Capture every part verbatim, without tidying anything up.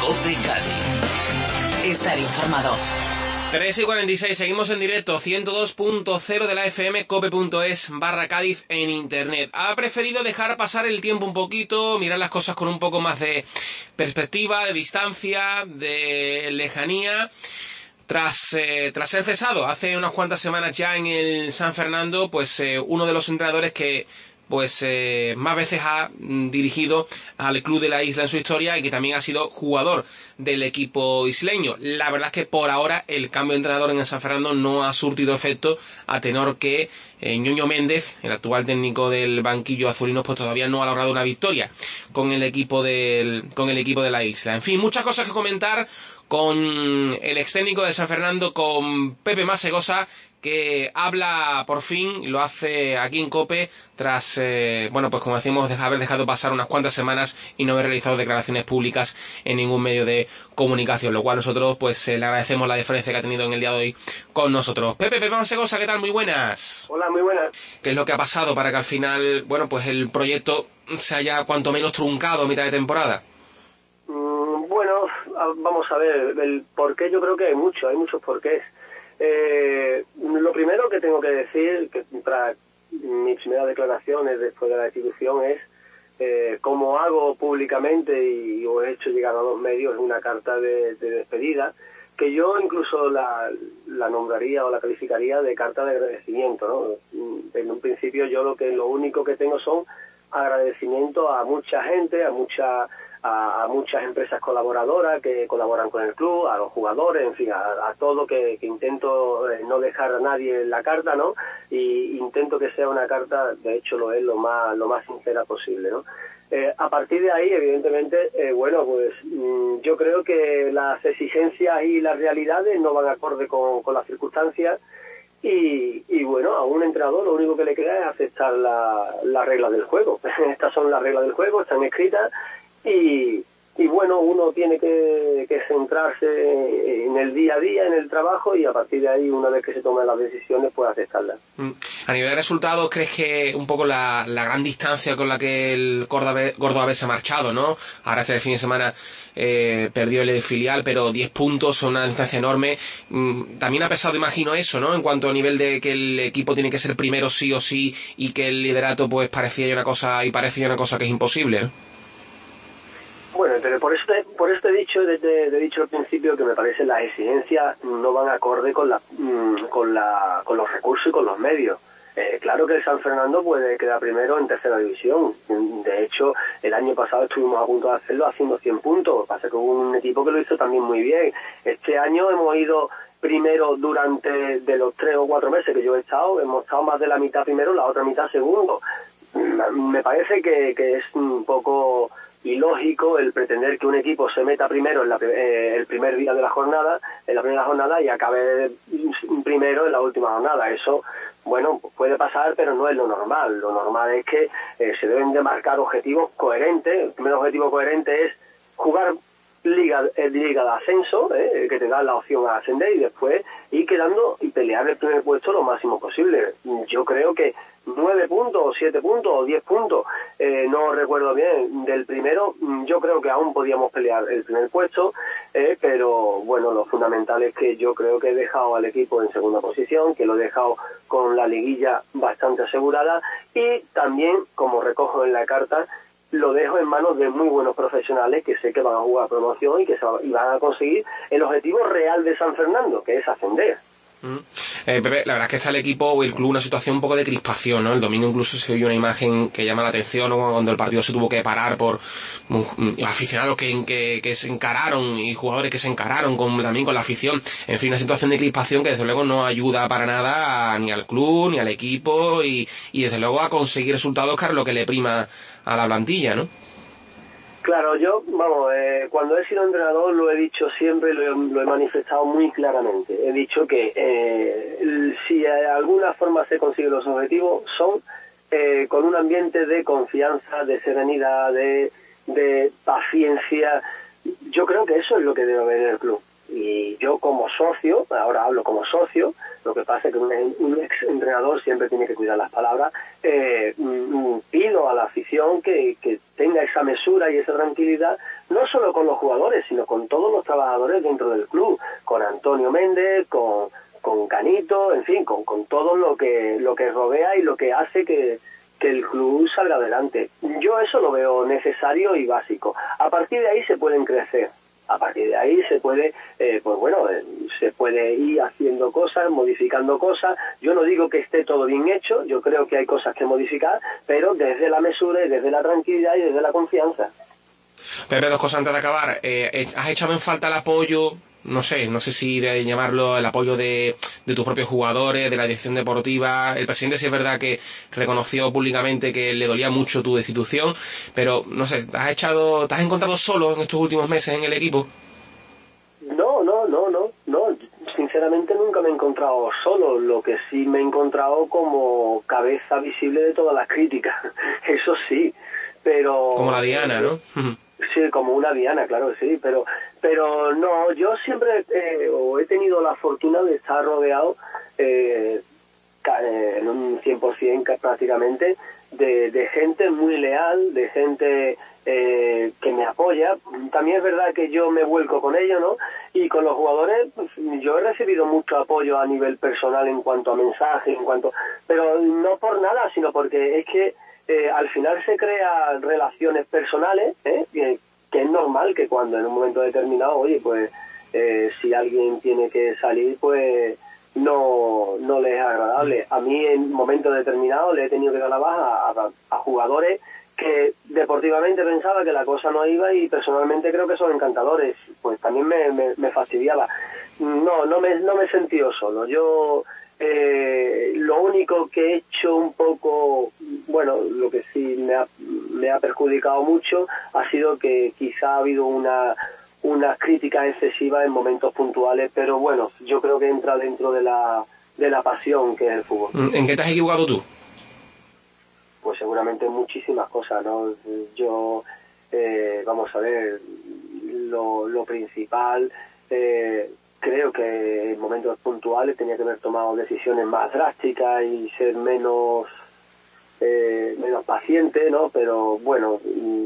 COPE Cádiz. Estar informado. tres y cuarenta y seis, seguimos en directo, ciento dos punto cero de la F M, cope.es barra Cádiz en internet. Ha preferido dejar pasar el tiempo un poquito, mirar las cosas con un poco más de perspectiva, de distancia, de lejanía. Tras, eh, tras ser cesado hace unas cuantas semanas ya en el San Fernando, pues eh, uno de los entrenadores que pues eh, más veces ha mm, dirigido al club de la isla en su historia y que también ha sido jugador del equipo isleño. La verdad es que por ahora el cambio de entrenador en el San Fernando no ha surtido efecto, a tenor que eh, Ñoño Méndez, el actual técnico del banquillo azulino, pues todavía no ha logrado una victoria con el equipo del, con el equipo de la isla. En fin, muchas cosas que comentar con el ex técnico de San Fernando, con Pepe Masegosa, que habla por fin, y lo hace aquí en COPE, tras, eh, bueno, pues como decimos, haber dejado pasar unas cuantas semanas y no haber realizado declaraciones públicas en ningún medio de comunicación, lo cual nosotros, pues, eh, le agradecemos la deferencia que ha tenido en el día de hoy con nosotros. Pepe, Pepe Masegosa, ¿qué tal? Muy buenas. Hola, muy buenas. ¿Qué es lo que ha pasado para que al final, bueno, pues el proyecto se haya cuanto menos truncado a mitad de temporada? Mm, bueno, vamos a ver, el porqué yo creo que hay mucho, hay muchos porqués. Eh, lo primero que tengo que decir, que para mis primeras declaraciones después de la destitución es, eh, como hago públicamente y os he hecho llegar a los medios, es una carta de, de despedida, que yo incluso la, la nombraría o la calificaría de carta de agradecimiento, ¿no? En un principio yo lo que lo único que tengo son agradecimiento a mucha gente, a mucha A, a muchas empresas colaboradoras que colaboran con el club, a los jugadores, en fin, a, a todo, que, que intento eh, no dejar a nadie en la carta, ¿no? Y intento que sea una carta, de hecho lo es, lo más lo más sincera posible, ¿no? Eh, a partir de ahí, evidentemente, eh, bueno, pues mmm, yo creo que las exigencias y las realidades no van acorde con, con las circunstancias. Y, y bueno, a un entrenador lo único que le queda es aceptar la, las reglas del juego. Estas son las reglas del juego, están escritas. Y, y bueno, uno tiene que, que centrarse en el día a día, en el trabajo, y a partir de ahí, una vez que se toman las decisiones, pues aceptarlas. A nivel de resultados, ¿crees que un poco la, la gran distancia con la que el Córdoba se ha marchado, ¿no? Ahora hace el fin de semana eh, perdió el filial, pero diez puntos son una distancia enorme. También ha pesado, imagino, eso, ¿no? En cuanto a nivel de que el equipo tiene que ser primero sí o sí, y que el liderato pues parecía una cosa, y parecía una cosa que es imposible, ¿no? Bueno, pero por este, por este dicho, desde he dicho al principio que me parece las exigencias no van acorde con la, con la, con los recursos y con los medios. Eh, claro que el San Fernando puede quedar primero en tercera división. De hecho, el año pasado estuvimos a punto de hacerlo haciendo cien puntos. Pasa que hubo un equipo que lo hizo también muy bien. Este año hemos ido primero durante de los tres o cuatro meses que yo he estado, hemos estado más de la mitad primero, la otra mitad segundo. Me parece que, que es un poco ilógico el pretender que un equipo se meta primero en la, eh, el primer día de la jornada, en la primera jornada, y acabe primero en la última jornada. Eso, bueno, puede pasar, pero no es lo normal. Lo normal es que eh, se deben de marcar objetivos coherentes. El primer objetivo coherente es jugar liga, eh, liga de ascenso, eh, que te da la opción a ascender, y después ir quedando y pelear el primer puesto lo máximo posible. Yo creo que nueve puntos, o siete puntos, o diez puntos, eh, no recuerdo bien, del primero, yo creo que aún podíamos pelear el primer puesto, eh, pero bueno, lo fundamental es que yo creo que he dejado al equipo en segunda posición, que lo he dejado con la liguilla bastante asegurada, y también, como recojo en la carta, lo dejo en manos de muy buenos profesionales que sé que van a jugar promoción y que se va, y van a conseguir el objetivo real de San Fernando, que es ascender. Mm. Eh, Pepe, la verdad es que está el equipo o el club una situación un poco de crispación, ¿no? El domingo incluso se vio una imagen que llama la atención, ¿no? Cuando el partido se tuvo que parar por um, aficionados que, que, que se encararon, y jugadores que se encararon con, también con la afición. En fin, una situación de crispación que desde luego no ayuda para nada a, ni al club ni al equipo, y, y desde luego a conseguir resultados, que es lo que le prima a la plantilla, ¿no? Claro, yo, vamos, eh, cuando he sido entrenador lo he dicho siempre, lo he, lo he manifestado muy claramente. He dicho que eh, si de alguna forma se consiguen los objetivos, son eh, con un ambiente de confianza, de serenidad, de, de paciencia. Yo creo que eso es lo que debe haber en el club. Y yo como socio, ahora hablo como socio, lo que pasa es que un, un ex entrenador siempre tiene que cuidar las palabras, eh, pido a la afición que, que tenga esa mesura y esa tranquilidad no solo con los jugadores, sino con todos los trabajadores dentro del club, con Antonio Méndez, con, con Canito, en fin, con, con todo lo que, lo que rodea y lo que hace que, que el club salga adelante. Yo eso lo veo necesario y básico. A partir de ahí se pueden crecer. A partir de ahí se puede, eh, pues bueno, eh, se puede ir haciendo cosas, modificando cosas. Yo no digo que esté todo bien hecho, yo creo que hay cosas que modificar, pero desde la mesura y desde la tranquilidad y desde la confianza. Pepe, dos cosas antes de acabar. Eh, ¿Has echado en falta el apoyo, no sé, no sé si de llamarlo el apoyo de, de tus propios jugadores, de la dirección deportiva? El presidente sí es verdad que reconoció públicamente que le dolía mucho tu destitución, pero no sé, ¿te has echado, te has encontrado solo en estos últimos meses en el equipo? No, no, no, no, no. Sinceramente nunca me he encontrado solo. Lo que sí me he encontrado como cabeza visible de todas las críticas. Eso sí, pero... Como la Diana, ¿no? Sí, como una diana, claro que sí, pero pero no, yo siempre eh, o he tenido la fortuna de estar rodeado eh, en un cien por ciento prácticamente de, de gente muy leal, de gente eh, que me apoya. También es verdad que yo me vuelco con ellos, ¿no? Y con los jugadores, pues, yo he recibido mucho apoyo a nivel personal en cuanto a mensajes, en cuanto, pero no por nada, sino porque es que Eh, al final se crean relaciones personales, ¿eh? que, que es normal que cuando en un momento determinado, oye, pues eh, si alguien tiene que salir, pues no, no le es agradable. A mí en un momento determinado le he tenido que dar la baja a, a, a jugadores que deportivamente pensaba que la cosa no iba y personalmente creo que son encantadores, pues también me, me, me fastidiaba. No, no me, no me he sentido solo. Yo... Eh, lo único que he hecho un poco, bueno, lo que sí me ha, me ha perjudicado mucho ha sido que quizá ha habido una una crítica excesiva en momentos puntuales, pero bueno, yo creo que entra dentro de la de la pasión que es el fútbol. ¿En qué te has equivocado tú? Pues seguramente muchísimas cosas, ¿no? Yo, eh, vamos a ver, lo, lo principal... Eh, creo que en momentos puntuales tenía que haber tomado decisiones más drásticas y ser menos eh, menos paciente, ¿no? Pero bueno,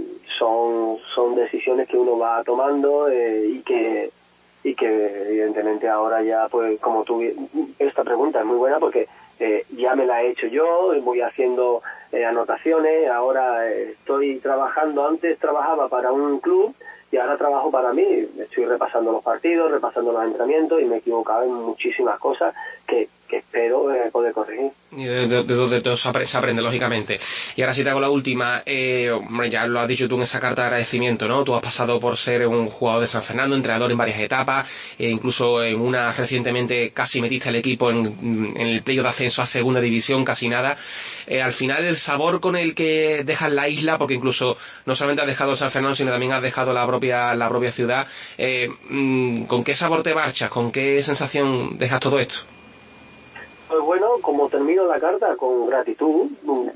son son decisiones que uno va tomando eh, y que y que evidentemente ahora ya, pues como tú, esta pregunta es muy buena porque eh, ya me la he hecho yo, voy haciendo eh, anotaciones, ahora eh, estoy trabajando, antes trabajaba para un club y ahora trabajo para mí, estoy repasando los partidos, repasando los entrenamientos y me he equivocado en muchísimas cosas que, que espero eh, poder corregir. Y de, de, de, de todo se aprende, se aprende, lógicamente. Y ahora sí te hago la última. Eh, hombre, ya lo has dicho tú en esa carta de agradecimiento, ¿no? Tú has pasado por ser un jugador de San Fernando, entrenador en varias etapas, e incluso en una recientemente casi metiste al equipo en, en el playoff de ascenso a segunda división, casi nada. Eh, al final el sabor con el que dejas la isla, porque incluso no solamente has dejado San Fernando, sino también has dejado la propia, la propia ciudad, eh, ¿con qué sabor te marchas? ¿Con qué sensación dejas todo esto? Pues bueno, como termino la carta, con gratitud.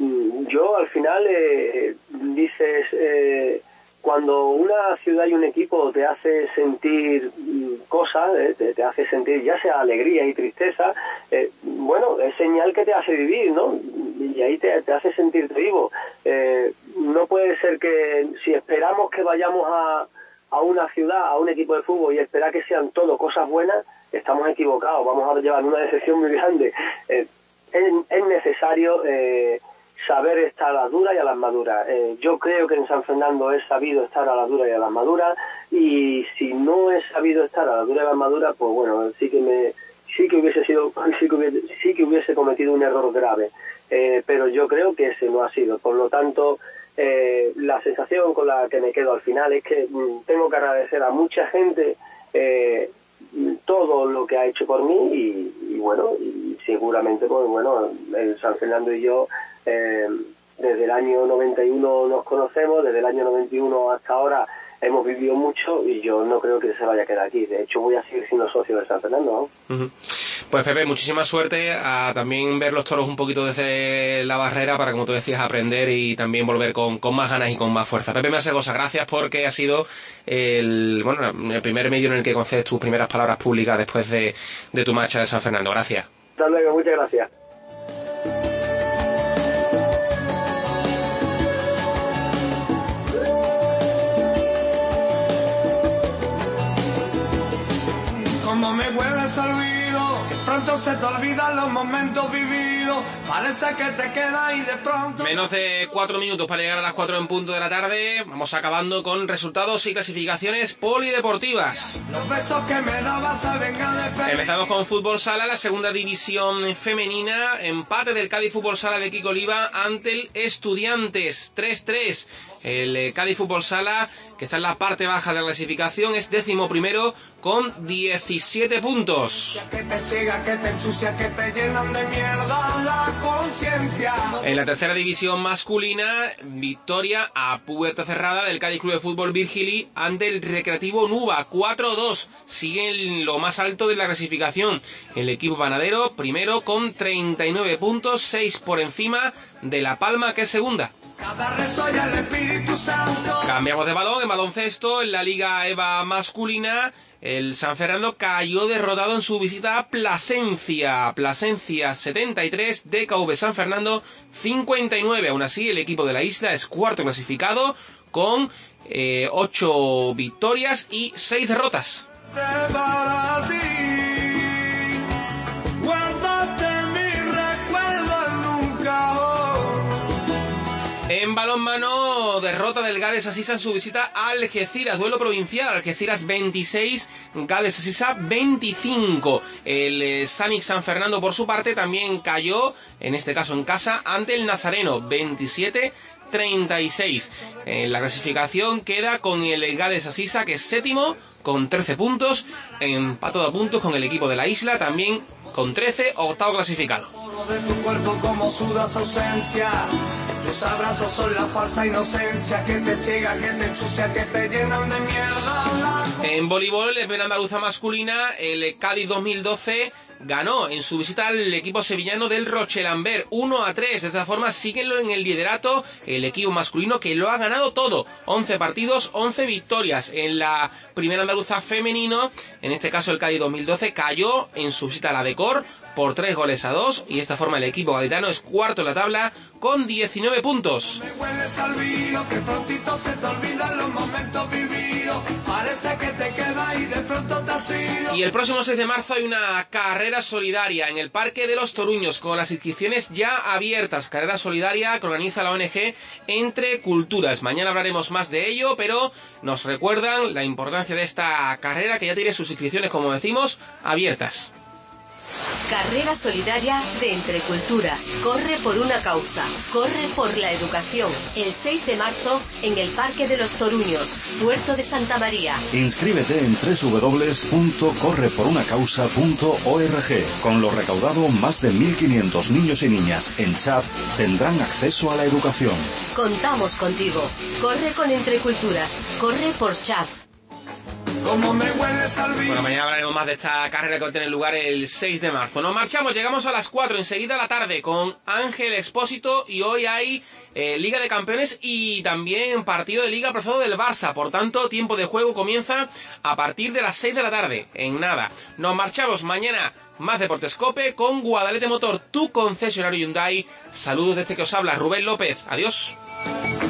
Yo al final eh, dices, eh, cuando una ciudad y un equipo te hace sentir cosas, eh, te, te hace sentir ya sea alegría y tristeza, eh, bueno, es señal que te hace vivir, ¿no? Y ahí te, te hace sentirte vivo. Eh, no puede ser que si esperamos que vayamos a, a una ciudad, a un equipo de fútbol y esperar que sean todo cosas buenas, estamos equivocados, vamos a llevar una decepción muy grande. Eh, es, es necesario eh, saber estar a las duras y a las maduras. Eh, yo creo que en San Fernando he sabido estar a las duras y a las maduras, y si no he sabido estar a las duras y a las maduras, pues bueno, sí que me sí que hubiese sido sí que hubiese, sí que hubiese cometido un error grave. Eh, pero yo creo que ese no ha sido. Por lo tanto, eh, la sensación con la que me quedo al final es que mm, tengo que agradecer a mucha gente eh, todo lo que ha hecho por mí y, y bueno, y seguramente pues bueno, el San Fernando y yo eh, desde el año noventa y uno nos conocemos, desde el año noventa y uno hasta ahora hemos vivido mucho y yo no creo que se vaya a quedar aquí. De hecho, voy a seguir siendo socio de San Fernando, ¿no? Uh-huh. Pues Pepe, muchísima suerte, a también ver los toros un poquito desde la barrera para, como tú decías, aprender y también volver con, con más ganas y con más fuerza. Pepe Mesegosa, gracias porque ha sido el, bueno, el primer medio en el que concedes tus primeras palabras públicas después de, de tu marcha de San Fernando. Gracias. Hasta luego, muchas gracias. me hueles al olvido, que pronto se te olvidan los momentos vividos, parece que te queda y de pronto... Menos de cuatro minutos para llegar a las cuatro en punto de la tarde. Vamos acabando con resultados y clasificaciones polideportivas. Los besos que me dabas saben a despedir. Empezamos con Fútbol Sala, la segunda división femenina. Empate del Cádiz Fútbol Sala de Kiko Oliva ante el Estudiantes, tres tres. El eh, Cádiz Fútbol Sala, que está en la parte baja de la clasificación, es décimo primero con diecisiete puntos. Que te ciega, que te ensucia, que te llenan de mierda la conciencia. En la tercera división masculina, victoria a puerta cerrada del Cádiz Club de Fútbol Virgili ante el Recreativo Nuba, cuatro dos. Sigue en lo más alto de la clasificación. El equipo panadero, primero con treinta y nueve puntos, seis por encima de La Palma, que es segunda. Cada rezo y el Espíritu Santo. Cambiamos de balón, en baloncesto, en la Liga EVA masculina, el San Fernando cayó derrotado en su visita a Plasencia. Plasencia setenta y tres, D K V San Fernando cincuenta y nueve. Aún así, el equipo de la isla es cuarto clasificado con eh, ocho victorias y seis derrotas. Para ti, guárdate mi recuerdo nunca. En balonmano, derrota del Gades Asisa en su visita a Algeciras, duelo provincial, Algeciras veintiséis, Gades Asisa veinticinco. El eh, Sanic San Fernando, por su parte, también cayó, en este caso en casa, ante el Nazareno, veintisiete treinta y seis. En la clasificación queda con el Gades Asisa, que es séptimo, con trece puntos, empatado a puntos con el equipo de la isla, también con trece, octavo clasificado. De tu cuerpo como sudas ausencia, tus abrazos son la falsa inocencia que te ciega, que te ensucia, que te llenan de mierda. En voleibol, en andaluza masculina, el Cádiz dos mil doce ganó en su visita al equipo sevillano del Rochelambert uno a tres. De esta forma siguen en el liderato el equipo masculino, que lo ha ganado todo, once partidos, once victorias. En la primera andaluza femenino, en este caso el Cádiz dos mil doce cayó en su visita a la Decor por tres goles a dos, y de esta forma el equipo gaditano es cuarto en la tabla con diecinueve puntos. Me hueles al vino, que prontito se te olvidan los momentos vividos, parece que te queda y de pronto te has ido. Y el próximo seis de marzo hay una carrera solidaria en el Parque de los Toruños, con las inscripciones ya abiertas. Carrera solidaria que organiza la O N G Entre Culturas. Mañana hablaremos más de ello, pero nos recuerdan la importancia de esta carrera, que ya tiene sus inscripciones, como decimos, abiertas. Carrera solidaria de Entre Culturas. Corre por una causa. Corre por la educación. El seis de marzo en el Parque de los Toruños, Puerto de Santa María. Inscríbete en doble u doble u doble u punto corre por una causa punto org. Con lo recaudado, más de mil quinientos niños y niñas en Chad tendrán acceso a la educación. Contamos contigo. Corre con Entre Culturas. Corre por Chad. Como me hueles al vino. Bueno, mañana hablaremos más de esta carrera que va a tener lugar el seis de marzo. Nos marchamos, llegamos a las cuatro, enseguida a la tarde, con Ángel Expósito, y hoy hay eh, Liga de Campeones y también partido de Liga Profesional del Barça. Por tanto, tiempo de juego comienza a partir de las seis de la tarde, en nada. Nos marchamos mañana, más Deportes Cope, con Guadalete Motor, tu concesionario Hyundai. Saludos desde que os habla Rubén López. Adiós.